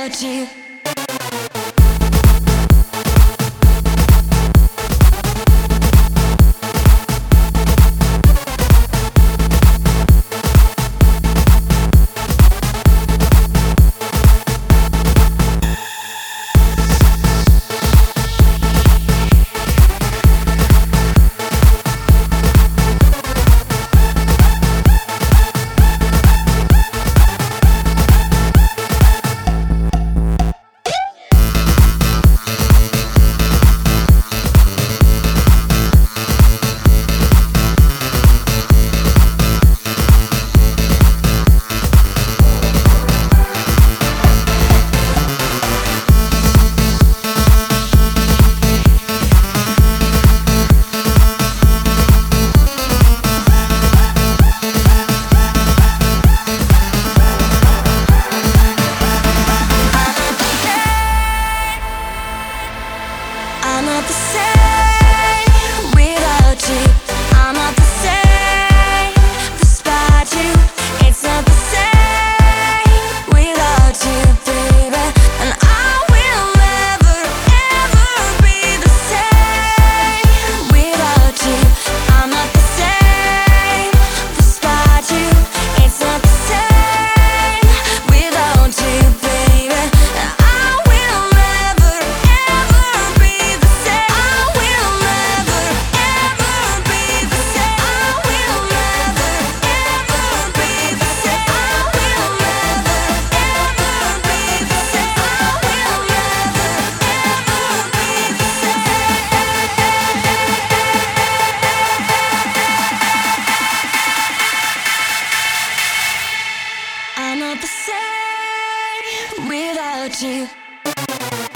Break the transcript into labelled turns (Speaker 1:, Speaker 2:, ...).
Speaker 1: without you. I'm not the same without you. I'm not the same despite you. It's not the same without you, baby. And I will never, ever be the same without you. I'm not the same despite you. It's not the same without you, baby. And I will never, ever be the same. I will never, ever be the same. I will never, ever be the same. I will never, ever be the same. I will never, ever be the same. I'm not the same without you.